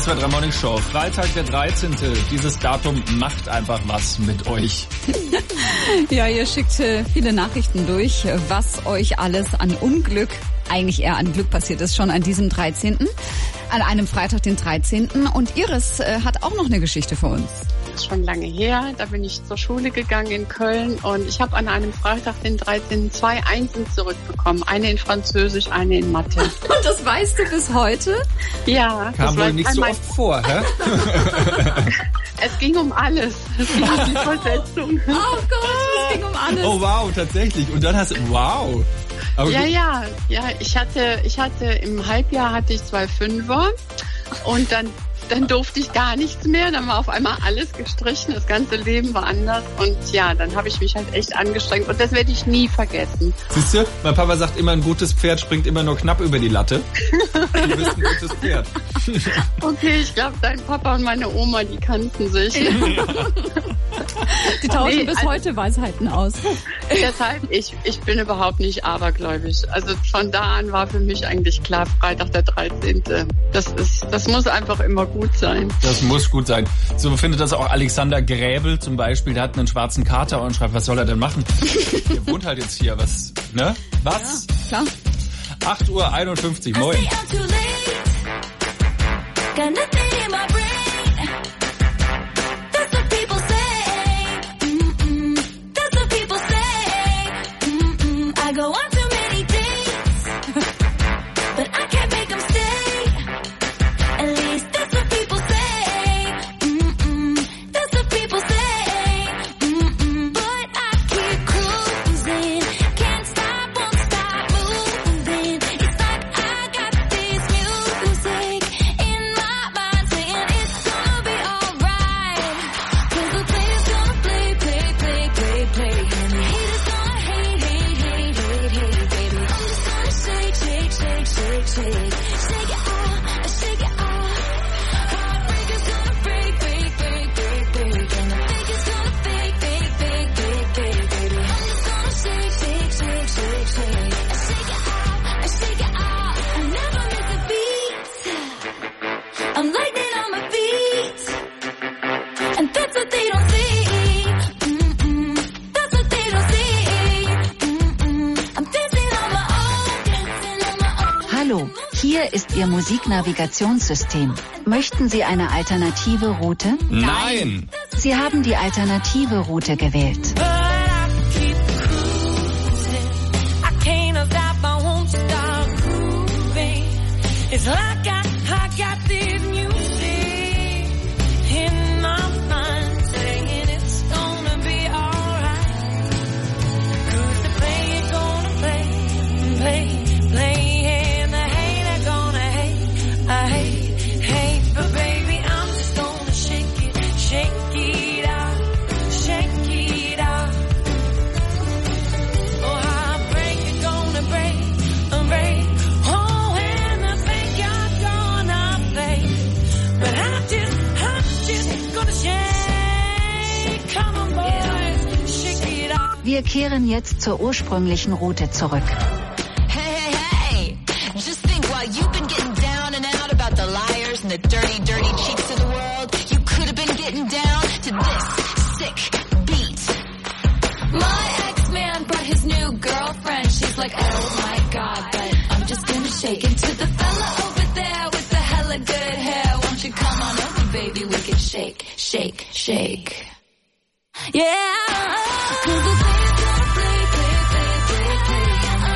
zwei drei Morning Show. Freitag der dreizehnte Dieses Datum macht einfach was mit euch. Ja, ihr schickt äh, viele Nachrichten durch, was euch alles an Unglück, eigentlich eher an Glück passiert ist, schon an diesem dreizehnten An einem Freitag, den dreizehnten Und Iris äh, hat auch noch eine Geschichte für uns. Das ist schon lange her. Da bin ich zur Schule gegangen in Köln und ich habe an einem Freitag, den dreizehnten zwei Einsen zurückbekommen. Eine in Französisch, eine in Mathe. Und das weißt du bis heute? Ja. Kam wohl nicht so oft vor, hä? Es ging um alles. Es ging um die Versetzung. Oh Gott, es ging um alles. Oh wow, tatsächlich. Und dann hast du, wow. Aber ja, gut. ja, ja. Ich hatte, ich hatte im Halbjahr hatte ich zwei Fünfer und dann Dann durfte ich gar nichts mehr, dann war auf einmal alles gestrichen, das ganze Leben war anders und ja, dann habe ich mich halt echt angestrengt und das werde ich nie vergessen. Siehst du, mein Papa sagt immer, ein gutes Pferd springt immer nur knapp über die Latte. Du bist ein gutes Pferd. Okay, ich glaube, dein Papa und meine Oma, die kannten sich. Die tauschen Nee, bis also- heute Weisheiten aus. Deshalb, ich, ich bin überhaupt nicht abergläubisch. Also von da an war für mich eigentlich klar, Freitag der dreizehnte Das ist, das muss einfach immer gut sein. Das muss gut sein. So findet das auch Alexander Gräbel zum Beispiel. Der hat einen schwarzen Kater und schreibt, was soll er denn machen? Der wohnt halt jetzt hier. Was, ne? Was? Ja, klar. acht Uhr einundfünfzig Moin. Got nothing in my brain. That's what people say. Mm-mm. That's what people say. Mm-mm. I go on too many dates, but I can't make them stay. At least that's what people say. Mm-mm. That's what people say. Mm-mm. But I keep cruising. Can't stop, won't stop moving. It's like I got this music in my mind saying it's gonna be alright. 'Cause the player's gonna play, play, play, play, play. And the haters gonna hate, hate, hate, hate, hate, baby. I'm just gonna shake, shake, shake, shake, shake. Shake it out, shake it out. Heartbreaker's gonna break, break, break, break, break. And the fake is gonna fake, fake, fake, fake, fake, baby. I'm just gonna shake, shake, shake, shake, shake. Shake it out, shake it out. I never miss a beat. I'm lightning on my feet, and that's what they don't see. Mm-mm. That's what they don't see. Mm-mm. I'm dancing on my own, dancing on my own. Hallo, hier ist Ihr Musiknavigationssystem. Möchten Sie eine alternative Route? Nein! Sie haben die alternative Route gewählt. But I keep cruising. I can't stop, I won't stop grooving. It's like I, I got this music in my mind saying it's gonna be alright. 'Cause the player gonna play, play, play, and the hater gonna hate. I hate, hate, but baby I'm just gonna shake it, shake it out, shake it out. Oh, heartbreak is gonna break, break. Oh, and I think you're gonna fade. But I'm just, I'm just gonna shake. Come on, boys, shake it out. Wir kehren jetzt zur ursprünglichen Route zurück. Hey, hey, hey! Just think while you've been getting down and out about the liars and the dirty, dirty cheats of the world, you could have been getting down to this sick beat. My ex-man brought his new girlfriend. She's like, oh my god, but I'm just gonna shake it to the fella over there with the hella good hair. Won't you come on over, baby? We can shake, shake, shake. Yeah! 'Cause the player's gonna play, play, play, play, play.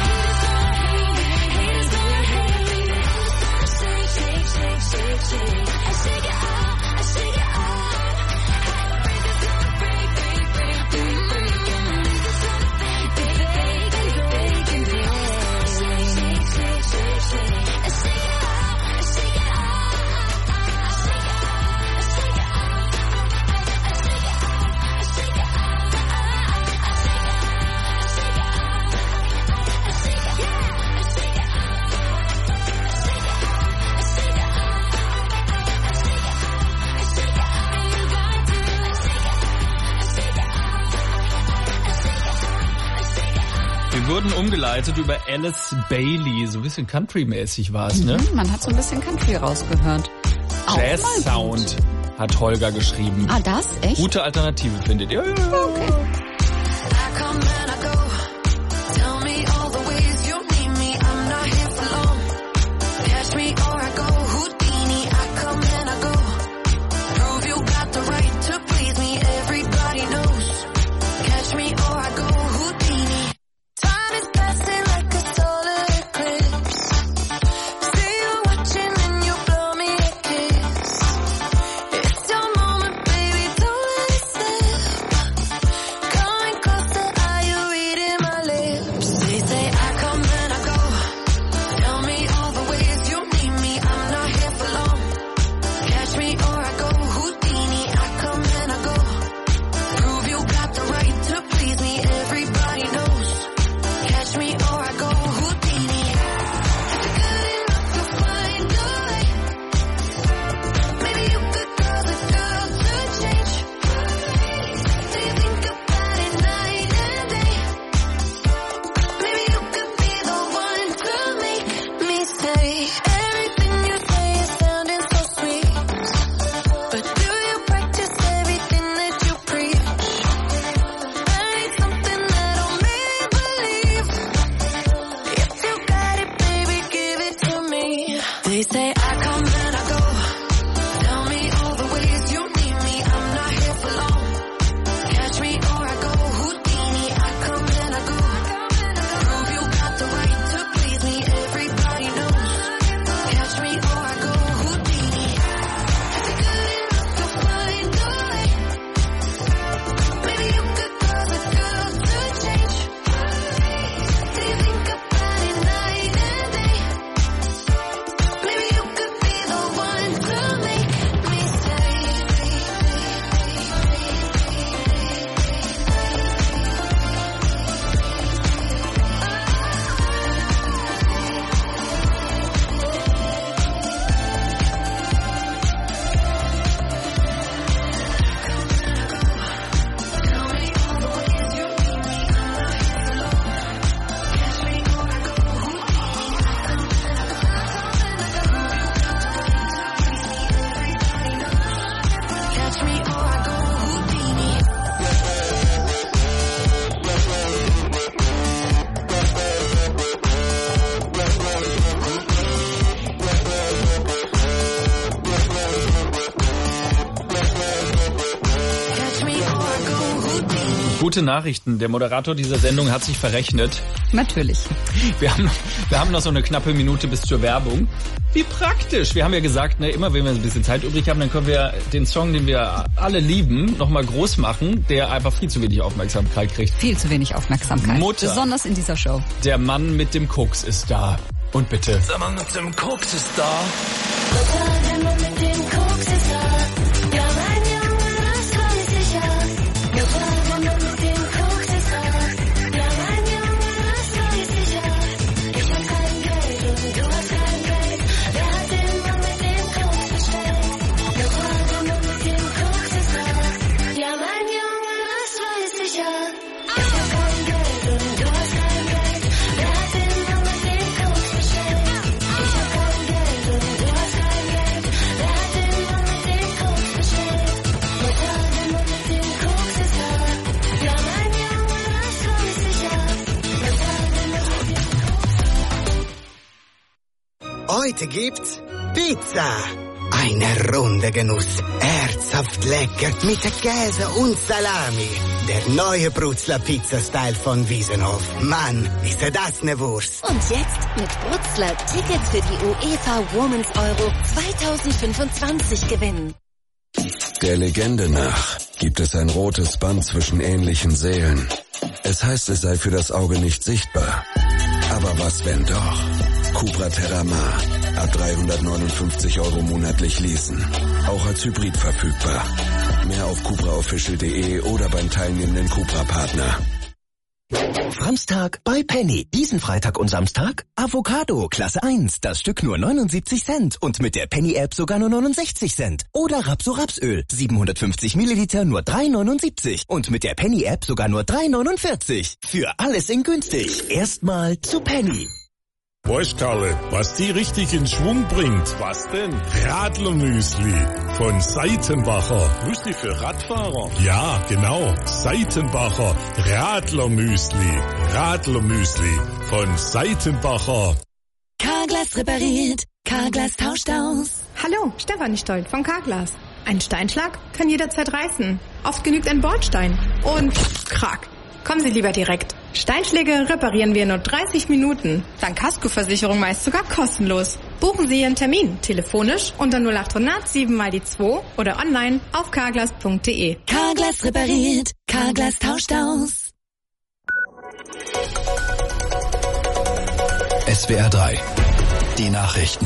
Haters gonna hate, haters gonna hate. Shake, shake, shake, shake, shake. I shake it out, I shake it out. Heartbreaker's gonna break, break, break, break, break. And the haters gonna fake, fake, fake, fake, fake, fake. Shake, shake, shake, shake, shake. I shake it out, I shake it out. I shake it out, I shake it out. I shake it out, I shake it out. Wir wurden umgeleitet über Alice Bailey. So ein bisschen Country-mäßig war es, ne? Mhm, man hat so ein bisschen Country rausgehört. Jazz-Sound, hat Holger geschrieben. Ah, das? Echt? Gute Alternative, findet ihr? Ja, ja, ja. Okay. Gute Nachrichten. Der Moderator dieser Sendung hat sich verrechnet. Natürlich. Wir haben noch, wir haben noch so eine knappe Minute bis zur Werbung. Wie praktisch. Wir haben ja gesagt, ne, immer wenn wir ein bisschen Zeit übrig haben, dann können wir den Song, den wir alle lieben, nochmal groß machen, der einfach viel zu wenig Aufmerksamkeit kriegt. Viel zu wenig Aufmerksamkeit. Mutter. Besonders in dieser Show. Der Mann mit dem Koks ist da. Und bitte. Der Mann mit dem Koks ist da. Der Mann mit dem Koks ist da. Ja, mein Junge, das weiß ich ja. Der Mann mit dem Koks ist da. Ja, mein Junge, das weiß ich ja. Ich hab kein Geld und du hast kein Geld. Wer hat den Mann mit dem Koks bestellt? Der Mann mit dem Koks ist da. Ja, mein Junge, das weiß ich ja. Ich hab kein Geld und du hast kein Geld. Wer hat den Mann mit dem Koks bestellt? Ich hab kein Geld und du hast kein Geld. Wer hat den Mann mit dem Koks bestellt? Der Mann mit dem Koks ist da. Ja, mein Junge, das weiß ich ja. Der Mann mit dem Heute gibt's Pizza. Eine runde Genuss, herzhaft lecker mit Käse und Salami. Der neue Brutzler Pizza-Style von Wiesenhof. Mann, ist das ne Wurst. Und jetzt mit Brutzler Ticket für die UEFA Women's Euro zwanzig fünfundzwanzig gewinnen. Der Legende nach gibt es ein rotes Band zwischen ähnlichen Seelen. Es heißt, es sei für das Auge nicht sichtbar. Aber was, wenn doch? Cupra Terramar. Ab dreihundertneunundfünfzig Euro monatlich leasen. Auch als Hybrid verfügbar. Mehr auf cupra official punkt de oder beim teilnehmenden Cupra-Partner. Samstag bei Penny. Diesen Freitag und Samstag Avocado Klasse eins. Das Stück nur neunundsiebzig Cent und mit der Penny-App sogar nur neunundsechzig Cent. Oder Rapso-Rapsöl. siebenhundertfünfzig Milliliter nur drei neunundsiebzig und mit der Penny-App sogar nur drei neunundvierzig. Für alles in günstig. Erstmal zu Penny. Weißt Karle, was die richtig in Schwung bringt? Was denn? Radlermüsli von Seitenbacher. Müsli für Radfahrer? Ja, genau. Seitenbacher Radlermüsli. Radlermüsli von Seitenbacher. Carglass repariert. Carglass tauscht aus. Hallo, Stefanie Stoll von Carglass. Ein Steinschlag kann jederzeit reißen. Oft genügt ein Bordstein. Und krack. Kommen Sie lieber direkt. Steinschläge reparieren wir in nur dreißig Minuten. Dank Kaskoversicherung meist sogar kostenlos. Buchen Sie Ihren Termin telefonisch unter null acht hundert sieben mal die zwei oder online auf carglass punkt de. Carglass repariert. Carglass tauscht aus. S W R drei. Die Nachrichten.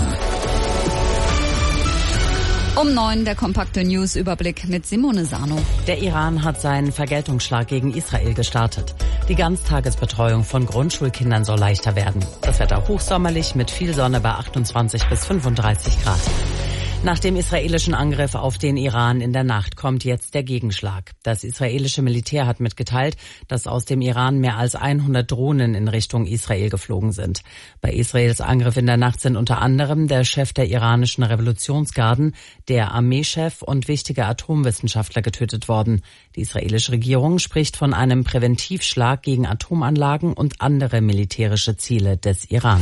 Um neun der kompakte News-Überblick mit Simone Sano. Der Iran hat seinen Vergeltungsschlag gegen Israel gestartet. Die Ganztagesbetreuung von Grundschulkindern soll leichter werden. Das Wetter hochsommerlich mit viel Sonne bei achtundzwanzig bis fünfunddreißig Grad. Nach dem israelischen Angriff auf den Iran in der Nacht kommt jetzt der Gegenschlag. Das israelische Militär hat mitgeteilt, dass aus dem Iran mehr als hundert Drohnen in Richtung Israel geflogen sind. Bei Israels Angriff in der Nacht sind unter anderem der Chef der iranischen Revolutionsgarden, der Armeechef und wichtige Atomwissenschaftler getötet worden. Die israelische Regierung spricht von einem Präventivschlag gegen Atomanlagen und andere militärische Ziele des Iran.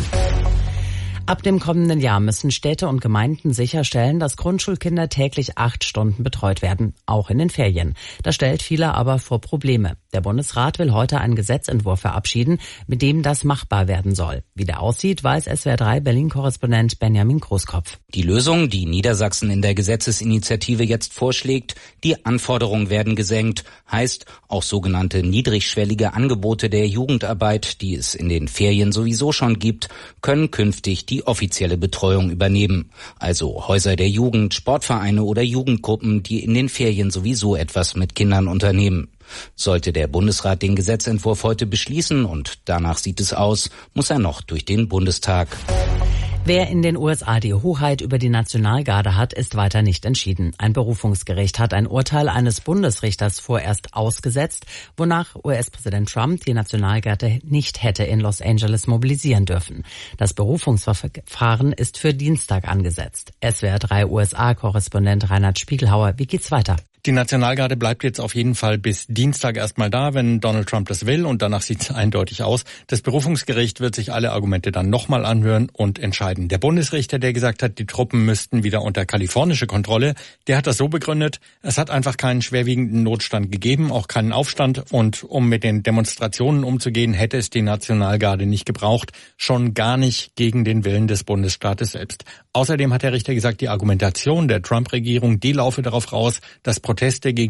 Ab dem kommenden Jahr müssen Städte und Gemeinden sicherstellen, dass Grundschulkinder täglich acht Stunden betreut werden, auch in den Ferien. Das stellt viele aber vor Probleme. Der Bundesrat will heute einen Gesetzentwurf verabschieden, mit dem das machbar werden soll. Wie der aussieht, weiß S W R drei Berlin-Korrespondent Benjamin Großkopf. Die Lösung, die Niedersachsen in der Gesetzesinitiative jetzt vorschlägt, die Anforderungen werden gesenkt, heißt auch sogenannte niedrigschwellige Angebote der Jugendarbeit, die es in den Ferien sowieso schon gibt, können künftig die offizielle Betreuung übernehmen. Also Häuser der Jugend, Sportvereine oder Jugendgruppen, die in den Ferien sowieso etwas mit Kindern unternehmen. Sollte der Bundesrat den Gesetzentwurf heute beschließen, und danach sieht es aus, muss er noch durch den Bundestag. Wer in den U S A die Hoheit über die Nationalgarde hat, ist weiter nicht entschieden. Ein Berufungsgericht hat ein Urteil eines Bundesrichters vorerst ausgesetzt, wonach U S-Präsident Trump die Nationalgarde nicht hätte in Los Angeles mobilisieren dürfen. Das Berufungsverfahren ist für Dienstag angesetzt. S W R drei U S A-Korrespondent Reinhard Spiegelhauer, wie geht's weiter? Die Nationalgarde bleibt jetzt auf jeden Fall bis Dienstag erstmal da, wenn Donald Trump das will, und danach sieht es eindeutig aus. Das Berufungsgericht wird sich alle Argumente dann nochmal anhören und entscheiden. Der Bundesrichter, der gesagt hat, die Truppen müssten wieder unter kalifornische Kontrolle, der hat das so begründet, es hat einfach keinen schwerwiegenden Notstand gegeben, auch keinen Aufstand, und um mit den Demonstrationen umzugehen, hätte es die Nationalgarde nicht gebraucht, schon gar nicht gegen den Willen des Bundesstaates selbst. Außerdem hat der Richter gesagt, die Argumentation der Trump-Regierung, die laufe darauf raus, dass Proteste gegen